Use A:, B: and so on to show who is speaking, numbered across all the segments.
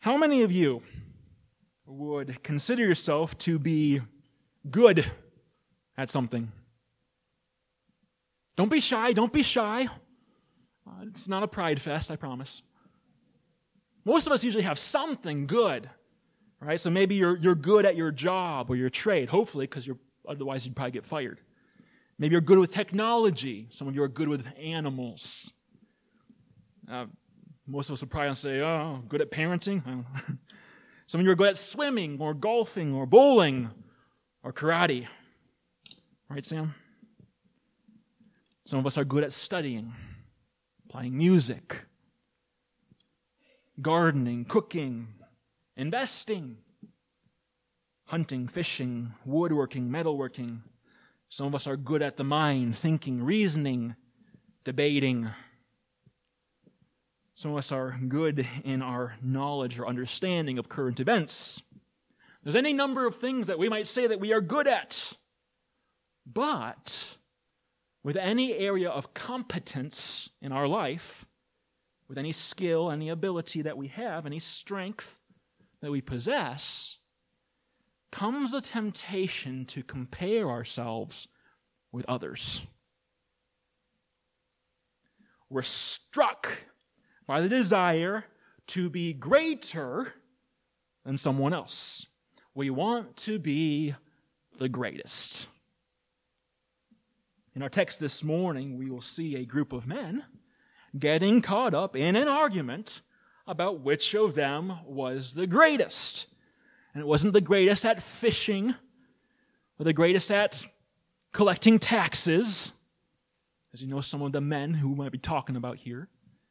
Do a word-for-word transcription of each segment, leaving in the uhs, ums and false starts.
A: How many of you would consider yourself to be good at something? Don't be shy, don't be shy. Uh, it's not a pride fest, I promise. Most of us usually have something good, right? So maybe you're you're good at your job or your trade, hopefully, because you're otherwise you'd probably get fired. Maybe you're good with technology. Some of you are good with animals. Uh, most of us would probably say, oh, good at parenting. I don't know. Some of you are good at swimming or golfing or bowling or karate. Right, Sam? Some of us are good at studying, playing music, gardening, cooking, investing, hunting, fishing, woodworking, metalworking. Some of us are good at the mind, thinking, reasoning, debating. Some of us are good in our knowledge or understanding of current events. There's any number of things that we might say that we are good at. But with any area of competence in our life, with any skill, any ability that we have, any strength that we possess, comes the temptation to compare ourselves with others. We're struck by the desire to be greater than someone else. We want to be the greatest. In our text this morning, we will see a group of men getting caught up in an argument about which of them was the greatest. And it wasn't the greatest at fishing or the greatest at collecting taxes, as you know some of the men who we might be talking about here.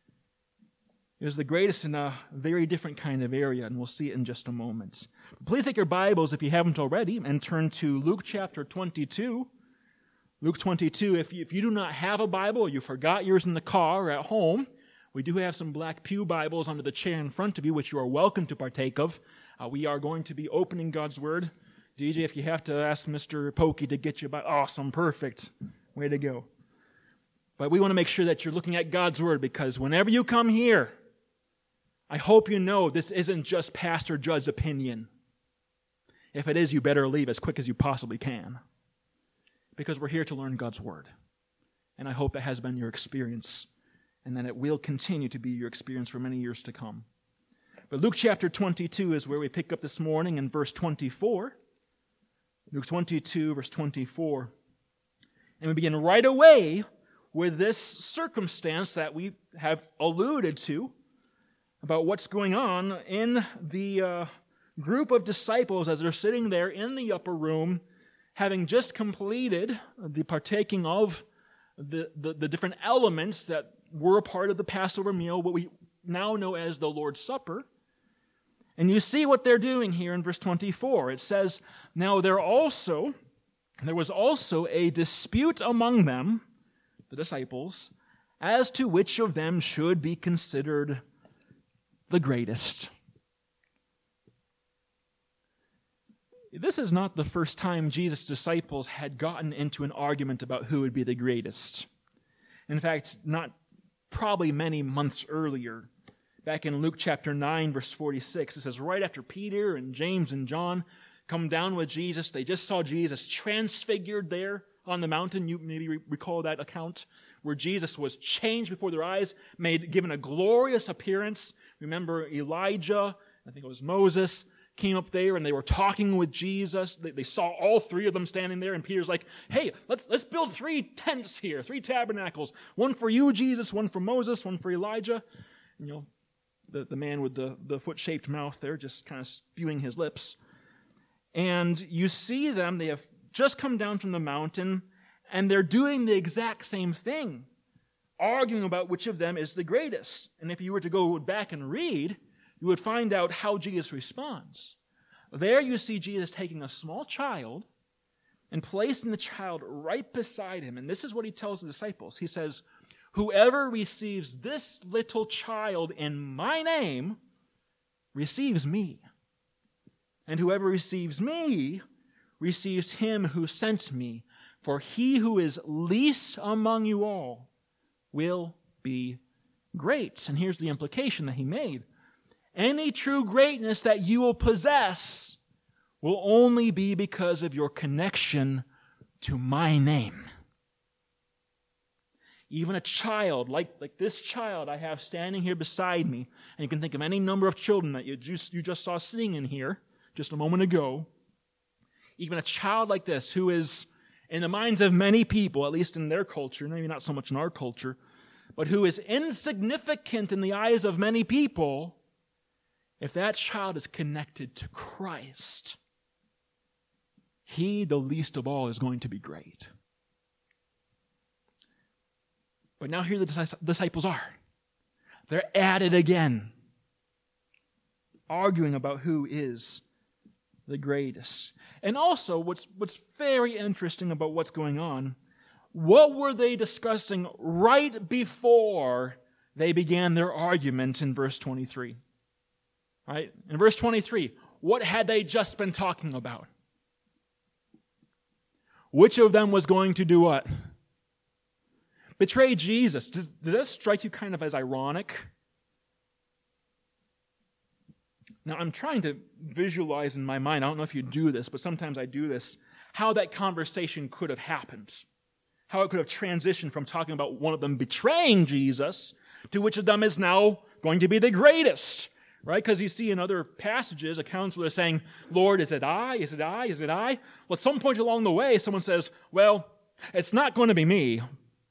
A: It was the greatest in a very different kind of area, and we'll see it in just a moment. Please take your Bibles, if you haven't already, and turn to Luke chapter twenty-two. Luke twenty-two, if you, if you do not have a Bible, or you forgot yours in the car or at home, we do have some black pew Bibles under the chair in front of you, which you are welcome to partake of. Uh, we are going to be opening God's Word. D J, if you have to ask Mister Pokey to get you a Bible, awesome, perfect. Way to go. But we want to make sure that you're looking at God's Word, because whenever you come here, I hope you know this isn't just Pastor Judd's opinion. If it is, you better leave as quick as you possibly can, because we're here to learn God's Word. And I hope it has been your experience, and that it will continue to be your experience for many years to come. But Luke chapter twenty-two is where we pick up this morning in verse twenty-four. Luke twenty-two, verse twenty-four. And we begin right away with this circumstance that we have alluded to about what's going on in the uh, group of disciples as they're sitting there in the upper room, having just completed the partaking of the, the, the different elements that were a part of the Passover meal, what we now know as the Lord's Supper. And you see what they're doing here in verse twenty-four. It says, now there also, there was also a dispute among them, the disciples, as to which of them should be considered the greatest. This is not the first time Jesus' disciples had gotten into an argument about who would be the greatest. In fact, not probably many months earlier. Back in Luke chapter nine, verse forty-six, it says, right after Peter and James and John come down with Jesus, they just saw Jesus transfigured there on the mountain. You maybe recall that account where Jesus was changed before their eyes, made given a glorious appearance. Remember Elijah, I think it was Moses, came up there and they were talking with Jesus. They, they saw all three of them standing there, and Peter's like, hey, let's let's build three tents here, three tabernacles. One for you, Jesus, one for Moses, one for Elijah. And, you know, the, the man with the, the foot-shaped mouth there just kind of spewing his lips. And you see them, they have just come down from the mountain, and they're doing the exact same thing, arguing about which of them is the greatest. And if you were to go back and read, you would find out how Jesus responds. There you see Jesus taking a small child and placing the child right beside him. And this is what he tells the disciples. He says, whoever receives this little child in my name receives me. And whoever receives me receives him who sent me. For he who is least among you all will be great. And here's the implication that he made. any true greatness that you will possess will only be because of your connection to my name. Even a child, like, like this child I have standing here beside me, and you can think of any number of children that you just, you just saw sitting in here just a moment ago, even a child like this who is, in the minds of many people, at least in their culture, maybe not so much in our culture, but who is insignificant in the eyes of many people, if that child is connected to Christ, he, the least of all, is going to be great. But now here the disciples are. They're at it again, arguing about who is the greatest. And also, what's, what's very interesting about what's going on, what were they discussing right before they began their argument in verse twenty-three? Right? In verse twenty-three, what had they just been talking about? Which of them was going to do what? Betray Jesus. Does, does that strike you kind of as ironic? Now, I'm trying to visualize in my mind, I don't know if you do this, but sometimes I do this, how that conversation could have happened. How it could have transitioned from talking about one of them betraying Jesus to which of them is now going to be the greatest. Right? Because you see in other passages, accounts where they're saying, Lord, is it I? Is it I? Is it I? Well, at some point along the way, someone says, well, it's not going to be me.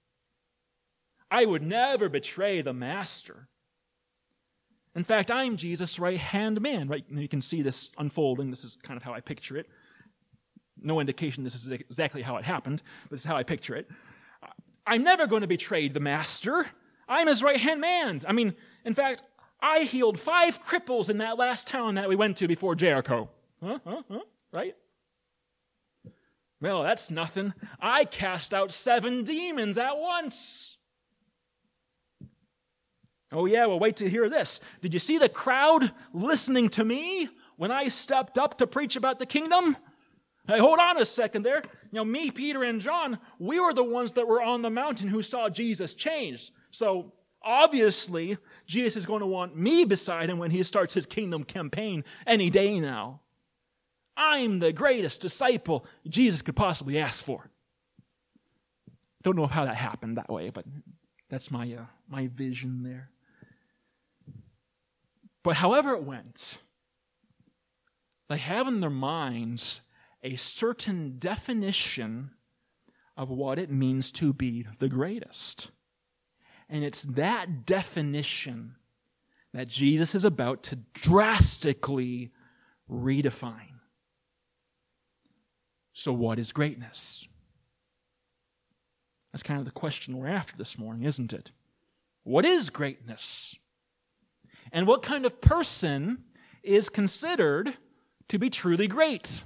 A: I would never betray the Master. In fact, I'm Jesus' right-hand man. Right? And you can see this unfolding. This is kind of how I picture it. No indication this is exactly how it happened, but this is how I picture it. I'm never going to betray the Master. I'm his right-hand man. I mean, in fact, I healed five cripples in that last town that we went to before Jericho. Huh? Huh? Huh? Right? Well, that's nothing. I cast out seven demons at once. Oh yeah, well wait to hear this. Did you see the crowd listening to me when I stepped up to preach about the kingdom? Hey, hold on a second there. You know, me, Peter, and John, we were the ones that were on the mountain who saw Jesus change. So, obviously, Jesus is going to want me beside him when he starts his kingdom campaign any day now. I'm the greatest disciple Jesus could possibly ask for. Don't know how that happened that way, but that's my uh, my vision there. But however it went, they have in their minds a certain definition of what it means to be the greatest. And it's that definition that Jesus is about to drastically redefine. So what is greatness? That's kind of the question we're after this morning, isn't it? What is greatness? And what kind of person is considered to be truly great?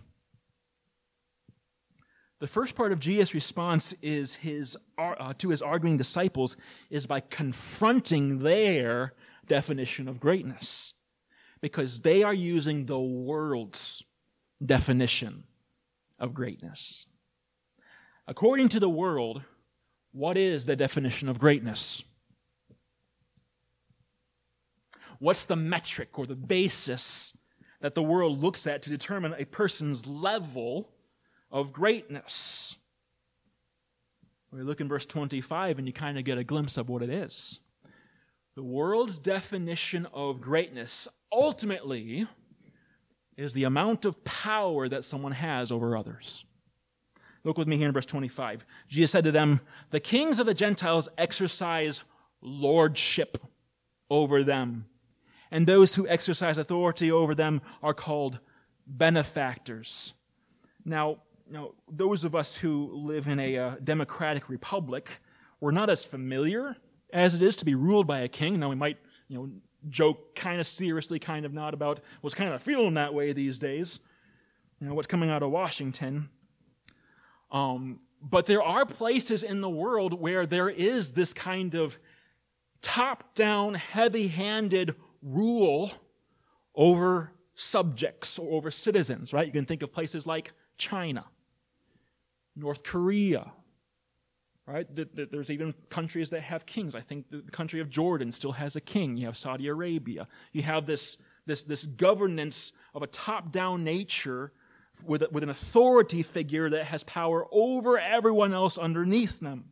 A: The first part of Jesus' response is his uh, to his arguing disciples is by confronting their definition of greatness, because they are using the world's definition of greatness. According to the world, what is the definition of greatness? What's the metric or the basis that the world looks at to determine a person's level of greatness? We look in verse twenty-five and you kind of get a glimpse of what it is. The world's definition of greatness ultimately is the amount of power that someone has over others. Look with me here in verse twenty-five. Jesus said to them, "The kings of the Gentiles exercise lordship over them, and those who exercise authority over them are called benefactors." Now, now those of us who live in a uh, democratic republic, we're not as familiar as it is to be ruled by a king. Now, we might, you know, joke kind of seriously, kind of not about what's kind of feeling that way these days. You know, what's coming out of Washington. Um, but there are places in the world where there is this kind of top-down, heavy-handed rule over subjects or over citizens, right? You can think of places like China, North Korea, Right? There's even countries that have kings. I think the country of Jordan still has a king. You have Saudi Arabia. You have this, this, this governance of a top-down nature with, with an authority figure that has power over everyone else underneath them.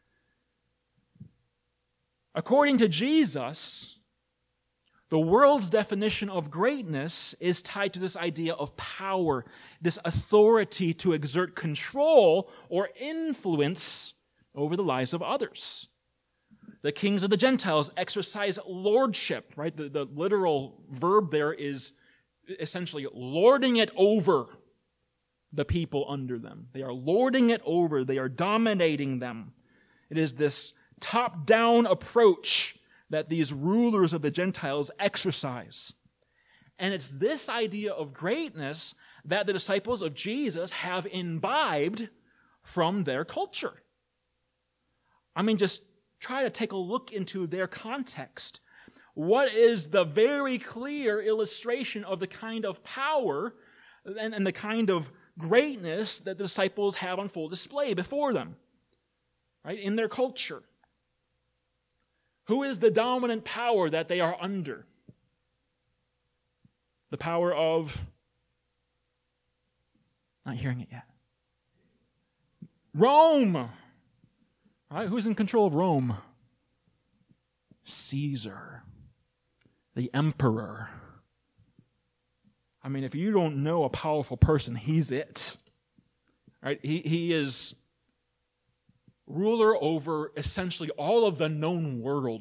A: According to Jesus, the world's definition of greatness is tied to this idea of power, this authority to exert control or influence over the lives of others. The kings of the Gentiles exercise lordship, right? The, the literal verb there is essentially lording it over the people under them. They are lording it over. They are dominating them. It is this top-down approach that these rulers of the Gentiles exercise. And it's this idea of greatness that the disciples of Jesus have imbibed from their culture. I mean, just try to take a look into their context. What is the very clear illustration of the kind of power and, and the kind of greatness that the disciples have on full display before them, right, in their culture? Who is the dominant power that they are under? The power of, not hearing it yet, Rome. Right? Who's in control of Rome? Caesar, the emperor. I mean, if you don't know a powerful person, he's it. Right? He, he is ruler over essentially all of the known world.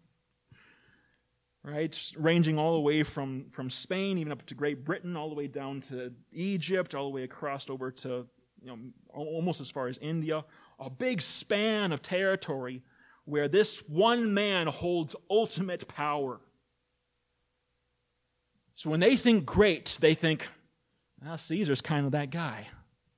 A: Right? Ranging all the way from, from Spain, even up to Great Britain, all the way down to Egypt, all the way across over to, you know, almost as far as India. A big span of territory where this one man holds ultimate power. So when they think great, they think, well, Caesar's kind of that guy.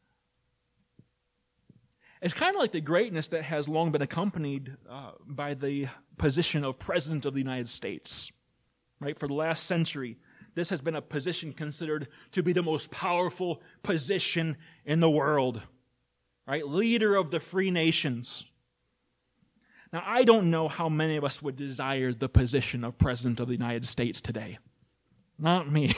A: It's kind of like the greatness that has long been accompanied uh, by the position of President of the United States. Right? For the last century, this has been a position considered to be the most powerful position in the world. Right? Leader of the free nations. Now, I don't know how many of us would desire the position of President of the United States today. Not me.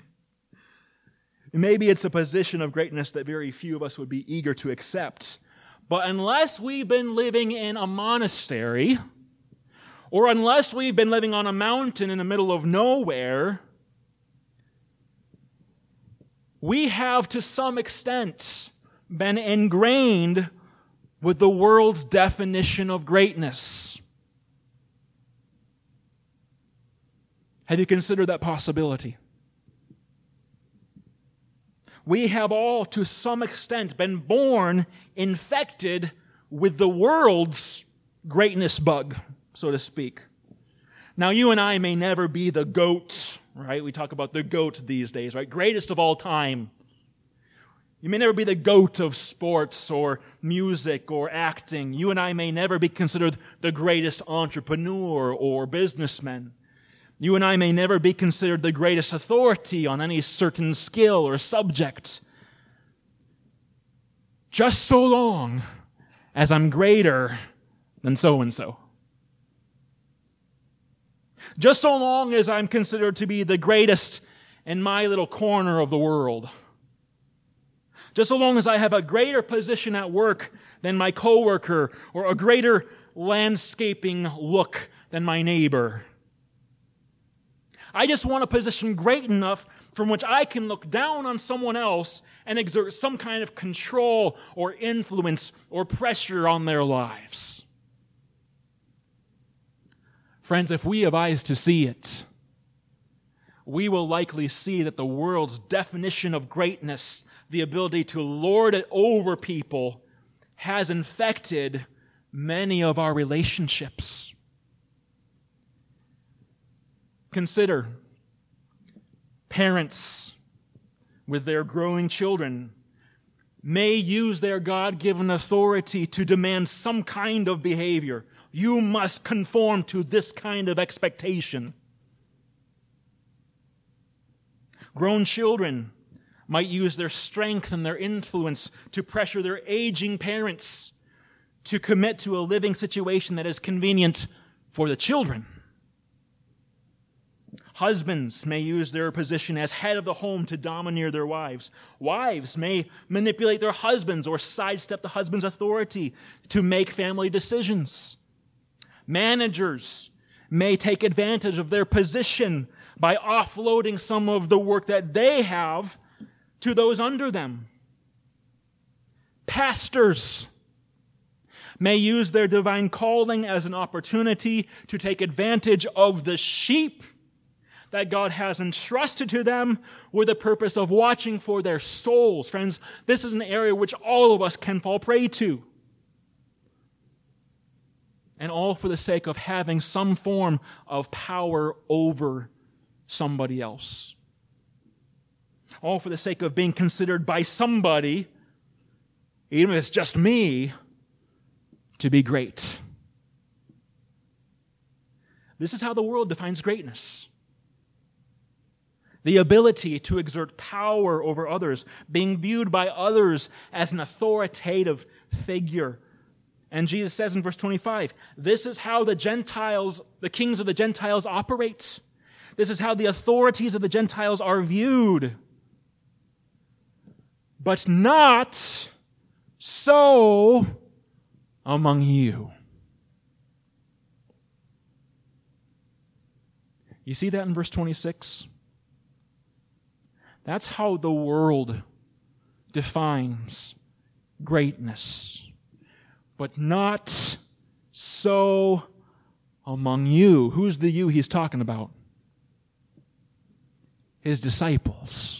A: Maybe it's a position of greatness that very few of us would be eager to accept. But unless we've been living in a monastery, or unless we've been living on a mountain in the middle of nowhere, we have to some extent been ingrained with the world's definition of greatness. Have you considered that possibility? We have all, to some extent, been born infected with the world's greatness bug, so to speak. Now, you and I may never be the GOAT, right? We talk about the GOAT these days, right? Greatest of all time. You may never be the GOAT of sports or music or acting. You and I may never be considered the greatest entrepreneur or businessman. You and I may never be considered the greatest authority on any certain skill or subject. Just so long as I'm greater than so-and-so. Just so long as I'm considered to be the greatest in my little corner of the world. Just so long as I have a greater position at work than my coworker, or a greater landscaping look than my neighbor. I just want a position great enough from which I can look down on someone else and exert some kind of control or influence or pressure on their lives. Friends, if we have eyes to see it, we will likely see that the world's definition of greatness, the ability to lord it over people, has infected many of our relationships. Consider parents with their growing children may use their God-given authority to demand some kind of behavior. You must conform to this kind of expectation. Grown children might use their strength and their influence to pressure their aging parents to commit to a living situation that is convenient for the children. Husbands may use their position as head of the home to domineer their wives. Wives may manipulate their husbands or sidestep the husband's authority to make family decisions. Managers may take advantage of their position by offloading some of the work that they have to those under them. Pastors may use their divine calling as an opportunity to take advantage of the sheep that God has entrusted to them with the purpose of watching for their souls. Friends, this is an area which all of us can fall prey to. And all for the sake of having some form of power over somebody else. All for the sake of being considered by somebody, even if it's just me, to be great. This is how the world defines greatness. The ability to exert power over others, being viewed by others as an authoritative figure. And Jesus says in verse twenty-five, this is how the Gentiles, the kings of the Gentiles operate. This is how the authorities of the Gentiles are viewed. But not so among you. You see that in verse twenty-six? That's how the world defines greatness. But not so among you. Who's the you he's talking about? His disciples.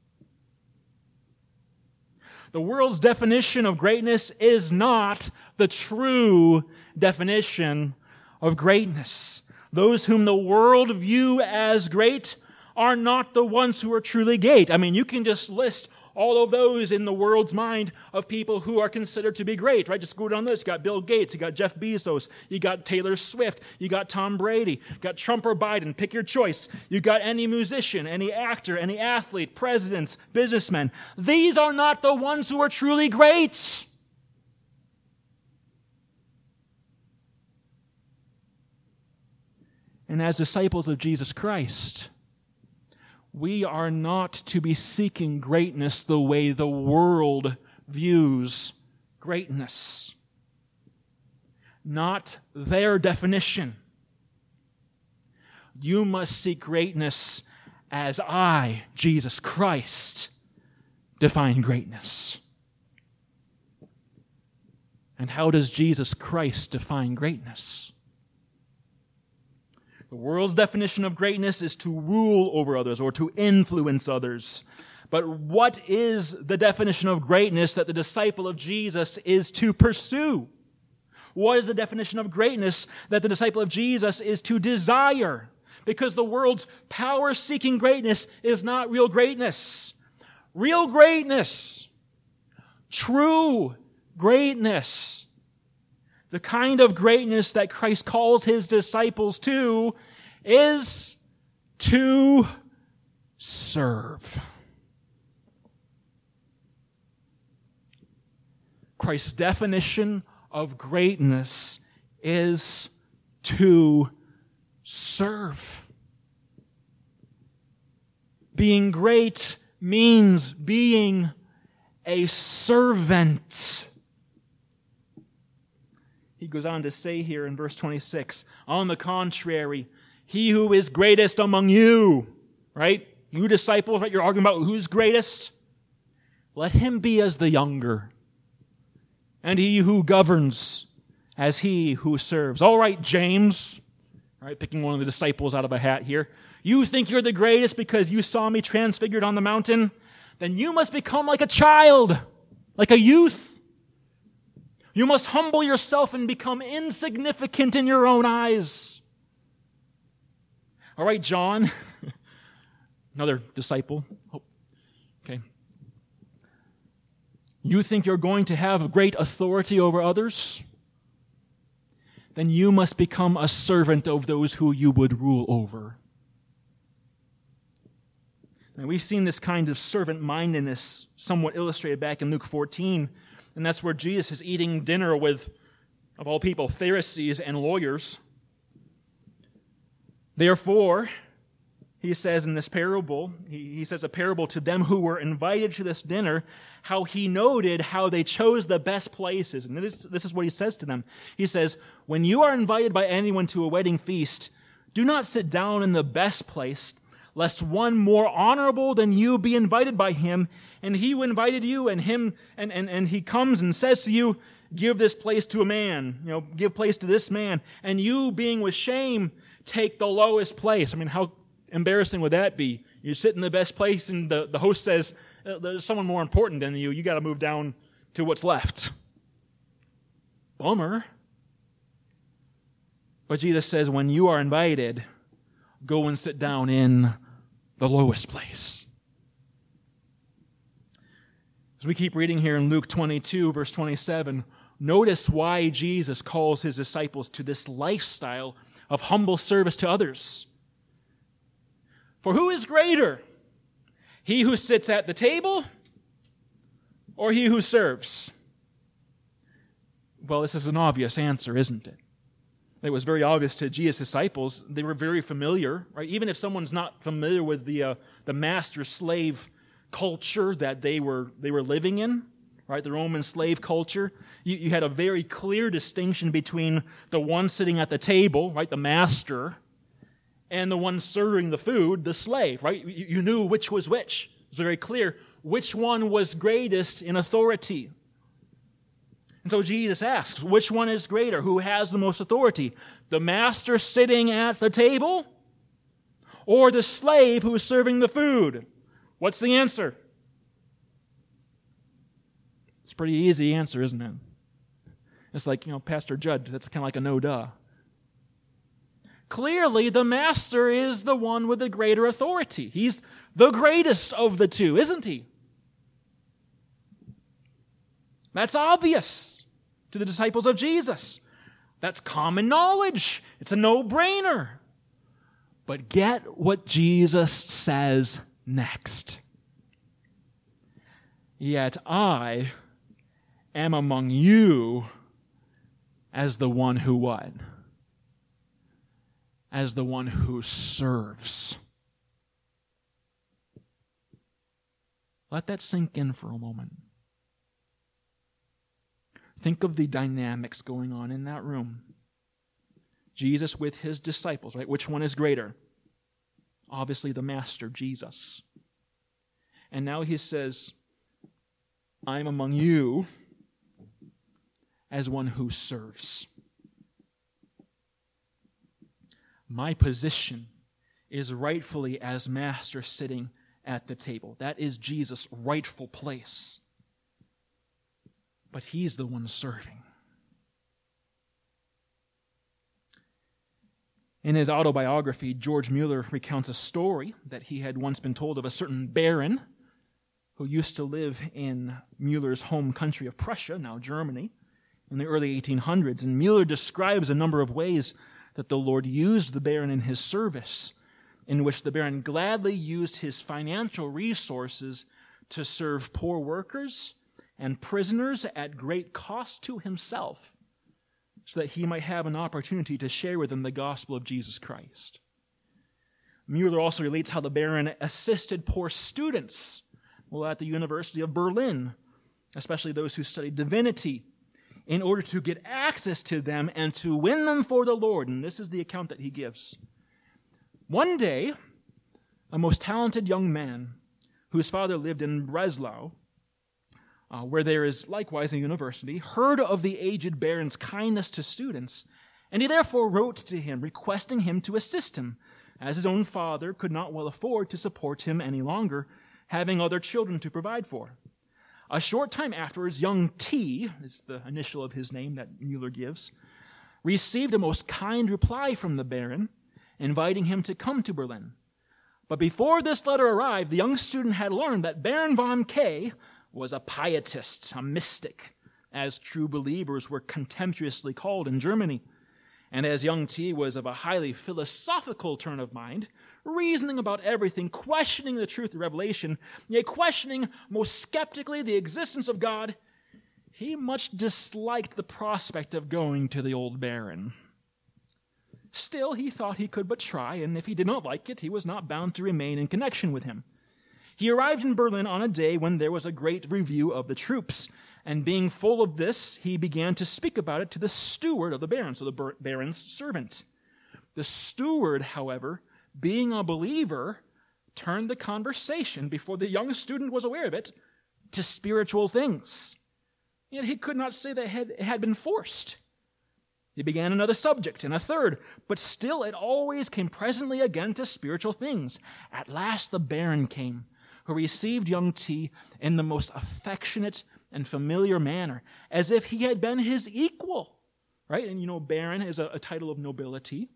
A: The world's definition of greatness is not the true definition of greatness. Those whom the world view as great are not the ones who are truly great. I mean, you can just list all of those in the world's mind of people who are considered to be great, right? Just go down this. You got Bill Gates, you got Jeff Bezos, you got Taylor Swift, you got Tom Brady, you got Trump or Biden, pick your choice. You got any musician, any actor, any athlete, presidents, businessmen. These are not the ones who are truly great. And as disciples of Jesus Christ, we are not to be seeking greatness the way the world views greatness. Not their definition. You must seek greatness as I, Jesus Christ, define greatness. And how does Jesus Christ define greatness? The world's definition of greatness is to rule over others or to influence others. But what is the definition of greatness that the disciple of Jesus is to pursue? What is the definition of greatness that the disciple of Jesus is to desire? Because the world's power-seeking greatness is not real greatness. Real greatness, true greatness, the kind of greatness that Christ calls his disciples to is to serve. Christ's definition of greatness is to serve. Being great means being a servant. He goes on to say here in verse twenty-six, on the contrary, he who is greatest among you, right? You disciples, right? You're arguing about who's greatest. Let him be as the younger, and he who governs as he who serves. All right, James, all right, picking one of the disciples out of a hat here. You think you're the greatest because you saw me transfigured on the mountain? Then you must become like a child, like a youth. You must humble yourself and become insignificant in your own eyes. All right, John, another disciple. Oh, okay. You think you're going to have great authority over others? Then you must become a servant of those who you would rule over. Now, we've seen this kind of servant-mindedness somewhat illustrated back in Luke fourteen. And that's where Jesus is eating dinner with of all people, Pharisees and lawyers. Therefore, he says in this parable, he, he says a parable to them who were invited to this dinner, how he noted how they chose the best places. And this, this is what he says to them. He says, when you are invited by anyone to a wedding feast, do not sit down in the best place, lest one more honorable than you be invited by him, and he who invited you and him and, and, and he comes and says to you, give this place to a man, you know, give place to this man, and you being with shame, take the lowest place. I mean, how embarrassing would that be? You sit in the best place and the, the host says, there's someone more important than you, you got to move down to what's left. Bummer. But Jesus says, when you are invited, go and sit down in the lowest place. As we keep reading here in Luke twenty-two, verse twenty-seven, notice why Jesus calls his disciples to this lifestyle of humble service to others. For who is greater, he who sits at the table or he who serves? Well, this is an obvious answer, isn't it? It was very obvious to Jesus' disciples. They were very familiar, right? Even if someone's not familiar with the uh, the master-slave culture that they were they were living in, right? The Roman slave culture. You, you had a very clear distinction between the one sitting at the table, right, the master, and the one serving the food, the slave, right? You, you knew which was which. It was very clear which one was greatest in authority. And so Jesus asks, which one is greater? Who has the most authority? The master sitting at the table or the slave who is serving the food? What's the answer? It's a pretty easy answer, isn't it? It's like, you know, Pastor Judd, that's kind of like a no-duh. Clearly, the master is the one with the greater authority. He's the greatest of the two, isn't he? That's obvious to the disciples of Jesus. That's common knowledge. It's a no-brainer. But get what Jesus says next. Yet I am among you as the one who what? As the one who serves. Let that sink in for a moment. Think of the dynamics going on in that room. Jesus with his disciples, right? Which one is greater? Obviously the master, Jesus. And now he says, I'm among you as one who serves. My position is rightfully as master sitting at the table. That is Jesus' rightful place. But he's the one serving. In his autobiography, George Mueller recounts a story that he had once been told of a certain baron who used to live in Mueller's home country of Prussia, now Germany, in the early eighteen hundreds. And Mueller describes a number of ways that the Lord used the baron in his service, in which the baron gladly used his financial resources to serve poor workers and prisoners at great cost to himself, so that he might have an opportunity to share with them the gospel of Jesus Christ. Mueller also relates how the baron assisted poor students well, at the University of Berlin, especially those who studied divinity, in order to get access to them and to win them for the Lord. And this is the account that he gives. One day, a most talented young man, whose father lived in Breslau, Uh, where there is likewise a university, heard of the aged baron's kindness to students, and he therefore wrote to him, requesting him to assist him, as his own father could not well afford to support him any longer, having other children to provide for. A short time afterwards, young T, is the initial of his name that Mueller gives, received a most kind reply from the baron, inviting him to come to Berlin. But before this letter arrived, the young student had learned that Baron von K was a pietist, a mystic, as true believers were contemptuously called in Germany. And as young T was of a highly philosophical turn of mind, reasoning about everything, questioning the truth of revelation, yet questioning most skeptically the existence of God, he much disliked the prospect of going to the old baron. Still, he thought he could but try, and if he did not like it, he was not bound to remain in connection with him. He arrived in Berlin on a day when there was a great review of the troops, and being full of this, he began to speak about it to the steward of the baron, so the baron's servant. The steward, however, being a believer, turned the conversation, before the young student was aware of it, to spiritual things. Yet he could not say that it had been forced. He began another subject and a third, but still it always came presently again to spiritual things. At last the baron came, who received young T in the most affectionate and familiar manner, as if he had been his equal, right? And you know, baron is a, a title of nobility.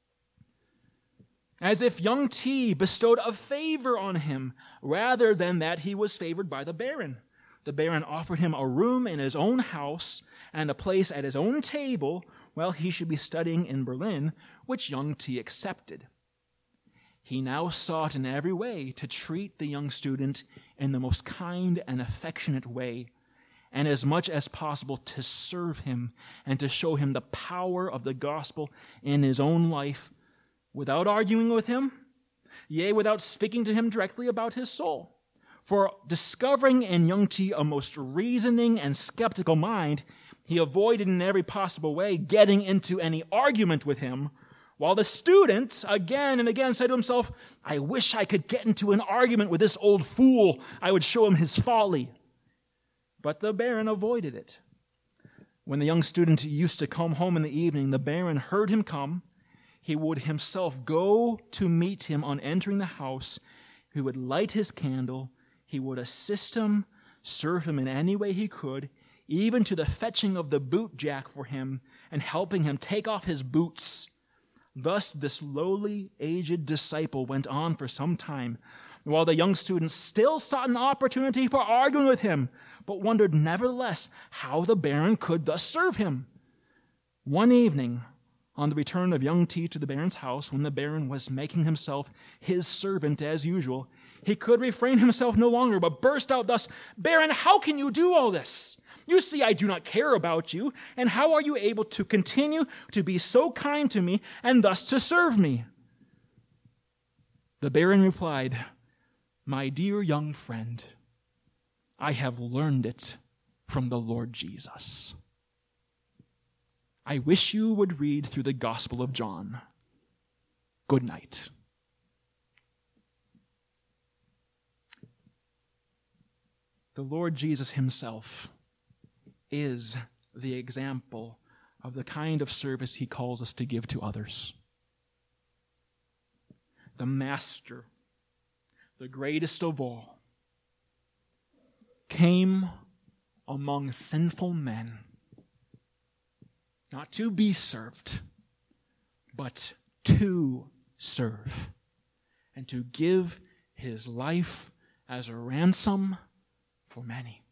A: As if young T bestowed a favor on him, rather than that he was favored by the baron. The baron offered him a room in his own house and a place at his own table while he should be studying in Berlin, which young T accepted. He now sought in every way to treat the young student in the most kind and affectionate way, and as much as possible to serve him and to show him the power of the gospel in his own life, without arguing with him, yea, without speaking to him directly about his soul. For discovering in young T a most reasoning and skeptical mind, he avoided in every possible way getting into any argument with him, while the student again and again said to himself, I wish I could get into an argument with this old fool. I would show him his folly. But the baron avoided it. When the young student used to come home in the evening, the baron heard him come. He would himself go to meet him on entering the house. He would light his candle. He would assist him, serve him in any way he could, even to the fetching of the boot jack for him and helping him take off his boots. Thus this lowly, aged disciple went on for some time, while the young student still sought an opportunity for arguing with him, but wondered nevertheless how the baron could thus serve him. One evening, on the return of young T to the baron's house, when the baron was making himself his servant as usual, he could refrain himself no longer, but burst out thus, Baron, how can you do all this? You see, I do not care about you, and how are you able to continue to be so kind to me and thus to serve me? The baron replied, My dear young friend, I have learned it from the Lord Jesus. I wish you would read through the Gospel of John. Good night. The Lord Jesus himself is the example of the kind of service he calls us to give to others. The Master, the greatest of all, came among sinful men, not to be served, but to serve, and to give his life as a ransom for many.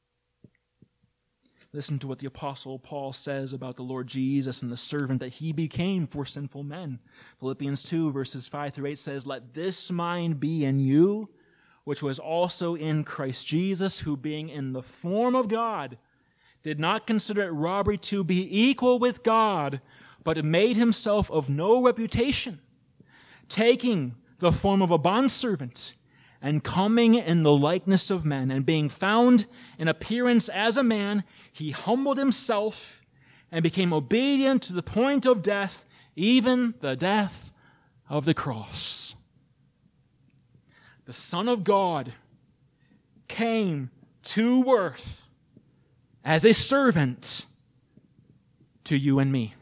A: Listen to what the Apostle Paul says about the Lord Jesus and the servant that he became for sinful men. Philippians two, verses five through eight says, Let this mind be in you, which was also in Christ Jesus, who being in the form of God, did not consider it robbery to be equal with God, but made himself of no reputation, taking the form of a bondservant, and coming in the likeness of men, and being found in appearance as a man, he humbled himself and became obedient to the point of death, even the death of the cross. The Son of God came to earth as a servant to you and me.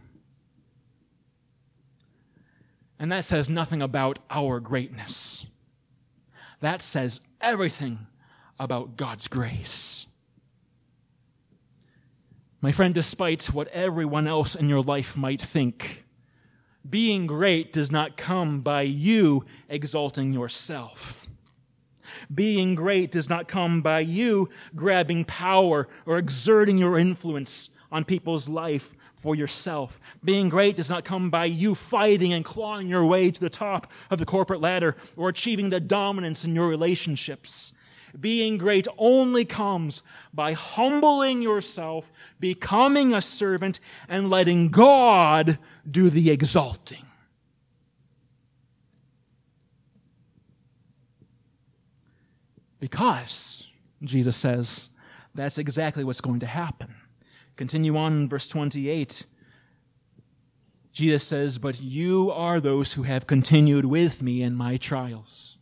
A: And that says nothing about our greatness. That says everything about God's grace. My friend, despite what everyone else in your life might think, being great does not come by you exalting yourself. Being great does not come by you grabbing power or exerting your influence on people's life for yourself. Being great does not come by you fighting and clawing your way to the top of the corporate ladder or achieving the dominance in your relationships. being great only comes by humbling yourself, becoming a servant, and letting God do the exalting. Because, Jesus says, that's exactly what's going to happen. Continue on in verse twenty-eight. Jesus says, "But you are those who have continued with me in my trials."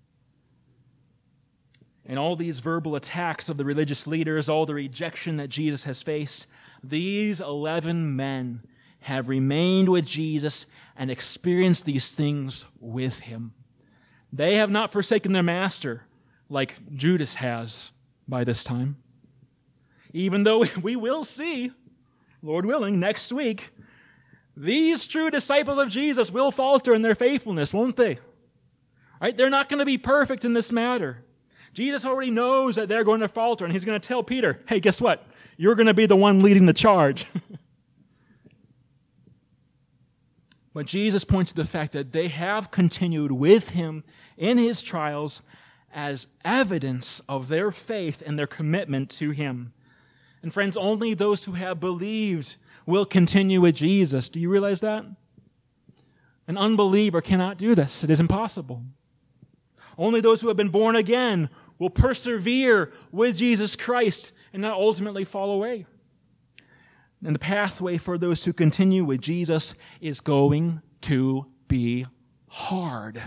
A: And all these verbal attacks of the religious leaders, all the rejection that Jesus has faced, these eleven men have remained with Jesus and experienced these things with him. They have not forsaken their master like Judas has by this time. Even though we will see, Lord willing, next week, these true disciples of Jesus will falter in their faithfulness, won't they? Right? They're not going to be perfect in this matter. Jesus already knows that they're going to falter, and he's going to tell Peter, hey, guess what? You're going to be the one leading the charge. But Jesus points to the fact that they have continued with him in his trials as evidence of their faith and their commitment to him. And friends, only those who have believed will continue with Jesus. Do you realize that? An unbeliever cannot do this. It is impossible. Only those who have been born again will persevere with Jesus Christ and not ultimately fall away. And the pathway for those who continue with Jesus is going to be hard.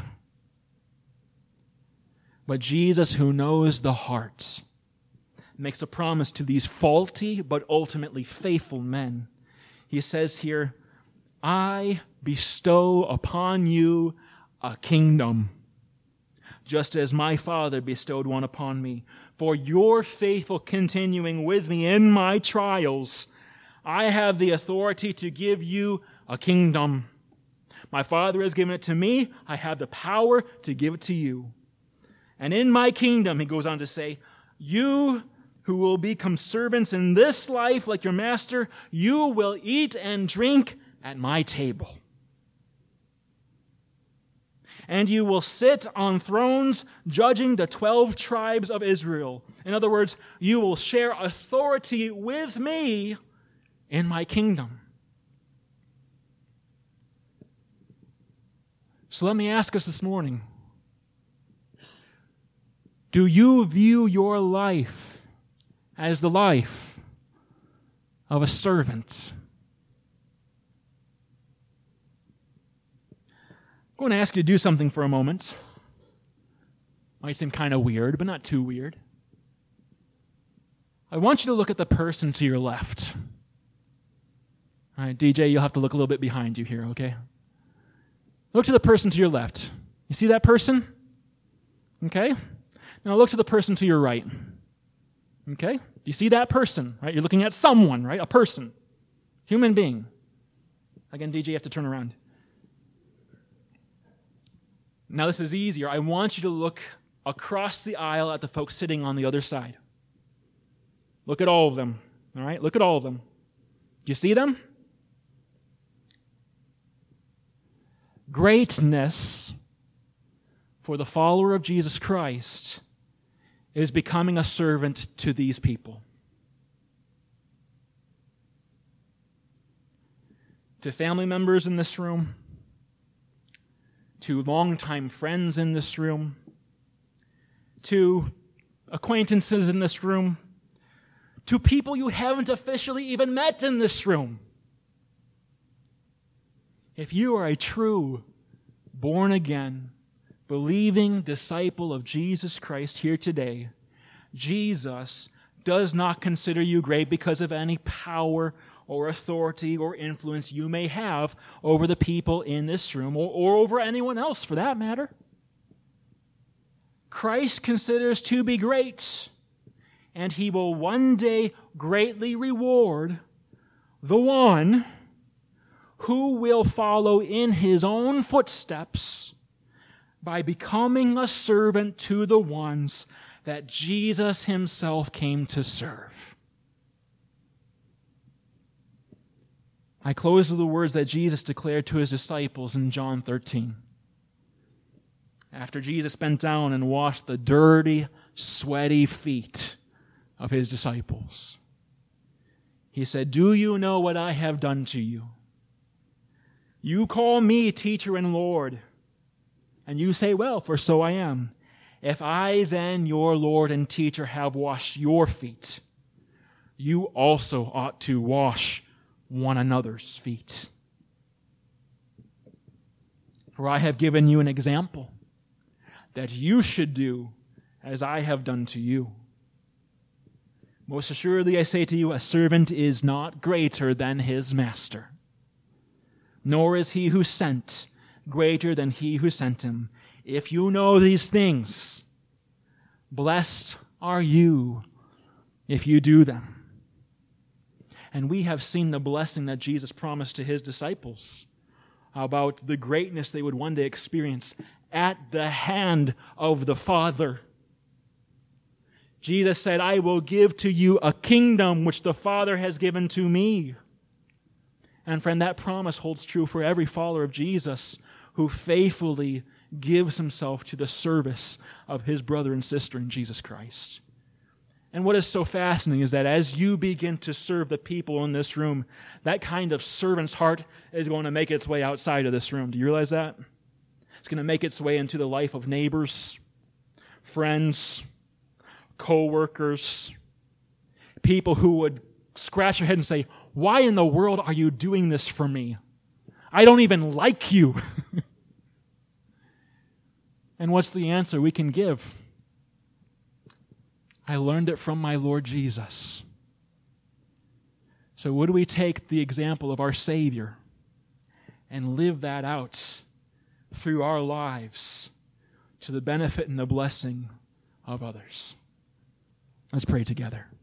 A: But Jesus, who knows the heart, makes a promise to these faulty but ultimately faithful men. He says here, "I bestow upon you a kingdom, just as my Father bestowed one upon me. For your faithful continuing with me in my trials, I have the authority to give you a kingdom. My Father has given it to me. I have the power to give it to you. And in my kingdom," he goes on to say, "you who will become servants in this life like your master, you will eat and drink at my table. And you will sit on thrones judging the twelve tribes of Israel." In other words, you will share authority with me in my kingdom. So let me ask us this morning, do you view your life as the life of a servant? I'm going to ask you to do something for a moment. Might seem kind of weird, but not too weird. I want you to look at the person to your left. All right, D J, you'll have to look a little bit behind you here, okay? Look to the person to your left. You see that person? Okay? Now look to the person to your right. Okay? Do you see that person? Right? You're looking at someone, right? A person. Human being. Again, D J, you have to turn around. Now this is easier. I want you to look across the aisle at the folks sitting on the other side. Look at all of them. All right? Look at all of them. Do you see them? Greatness for the follower of Jesus Christ is becoming a servant to these people. To family members in this room, to longtime friends in this room, to acquaintances in this room, to people you haven't officially even met in this room. If you are a true, born-again, believing disciple of Jesus Christ here today, Jesus does not consider you great because of any power or authority or influence you may have over the people in this room or, or over anyone else for that matter. Christ considers to be great, and he will one day greatly reward the one who will follow in his own footsteps by becoming a servant to the ones that Jesus himself came to serve. I close with the words that Jesus declared to his disciples in John thirteen. After Jesus bent down and washed the dirty, sweaty feet of his disciples. He said, "Do you know what I have done to you? You call me teacher and Lord, and you say, well, for so I am. If I then, your Lord and teacher, have washed your feet, you also ought to wash one another's feet. For I have given you an example that you should do as I have done to you. Most assuredly, I say to you, a servant is not greater than his master, nor is he who sent greater than he who sent him. If you know these things, blessed are you if you do them." And we have seen the blessing that Jesus promised to his disciples about the greatness they would one day experience at the hand of the Father. Jesus said, "I will give to you a kingdom which the Father has given to me." And friend, that promise holds true for every follower of Jesus who faithfully gives himself to the service of his brother and sister in Jesus Christ. And what is so fascinating is that as you begin to serve the people in this room, that kind of servant's heart is going to make its way outside of this room. Do you realize that? It's going to make its way into the life of neighbors, friends, co-workers, people who would scratch their head and say, "Why in the world are you doing this for me? I don't even like you." And what's the answer we can give? I learned it from my Lord Jesus. So would we take the example of our Savior and live that out through our lives to the benefit and the blessing of others? Let's pray together.